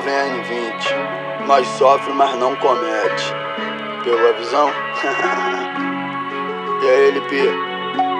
N20. Nós sofre, mas não comete. Pegou a visão? E aí, LP?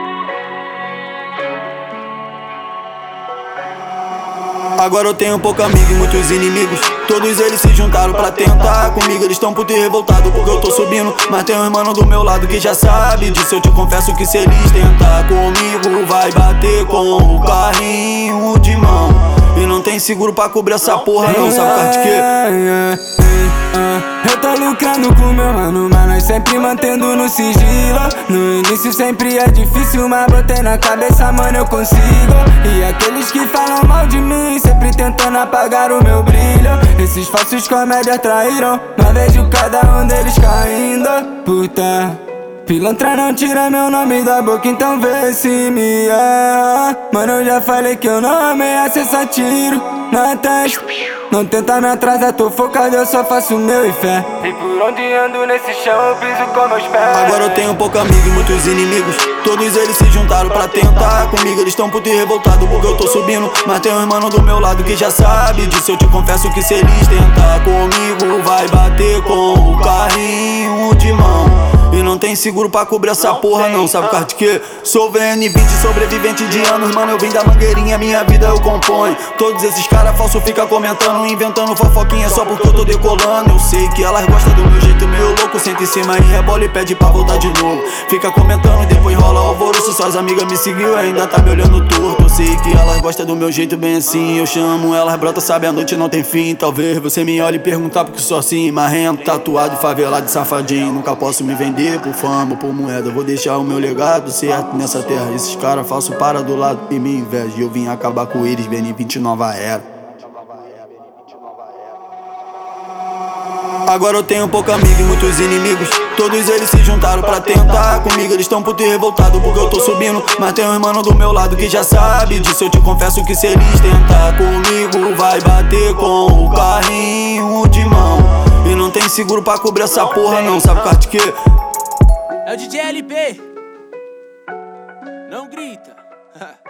Agora eu tenho pouco amigo e muitos inimigos. Todos eles se juntaram pra tentar comigo. Eles tão puto e revoltados porque eu tô subindo. Mas tem um mano do meu lado que já sabe disso. Eu te confesso que se eles tentar comigo, vai bater com o carrinho de mão. E não tem seguro pra cobrir essa porra não, sabe por de quê? Eu tô lucrando com meu mano, mas nós sempre mantendo no sigilo. No início sempre é difícil, mas botei na cabeça, mano, eu consigo. E aqueles que falam mal de mim, sempre tentando apagar o meu brilho. Esses falsos comédias traíram, mas vejo cada um deles caindo. Puta, pilantra não tira meu nome da boca, então vê se me erra. Mano, eu já falei que eu não ameaço, só tiro na testa. Não tenta me atrasar, tô focado, eu só faço o meu e fé. E por onde ando nesse chão eu piso com meus pés. Agora eu tenho pouco amigo e muitos inimigos. Todos eles se juntaram pra tentar comigo. Eles tão puto e revoltados porque eu tô subindo. Mas tem um mano do meu lado que já sabe disso. Eu te confesso que se eles tentar comigo, vai bater com o carrinho de mão. E não tem seguro pra cobrir essa porra não, sabe por de quê? Sou VN20, sobrevivente de anos, mano, eu vim da mangueirinha, minha vida eu componho. Todos esses caras falsos ficam comentando, inventando fofoquinha só porque eu tô decolando. Eu sei que elas gostam do meu jeito meio louco, senta em cima e rebola e pede pra voltar de novo. Fica comentando e depois rola alvoroço, suas amigas me seguiu e ainda tá me olhando torto. Eu sei que elas gostam do meu jeito bem assim, eu chamo elas, brota, sabe, a noite não tem fim. Talvez você me olhe e perguntar porque sou assim, marrento, tatuado, favelado e safadinho. Nunca posso me vender por fama, por moeda. Vou deixar o meu legado certo nessa terra. Esses caras falsos para do lado e me inveja. E eu vim acabar com eles, VN20 nova era. Agora eu tenho pouco amigo e muitos inimigos. Todos eles se juntaram pra tentar comigo. Eles tão puto e revoltados porque eu tô subindo. Mas tem um mano do meu lado que já sabe disso. Eu te confesso que se eles tentar comigo, vai bater com o carrinho de mão. E não tem seguro pra cobrir essa porra não, sabe por de quê? É o DJ LP. Não grita.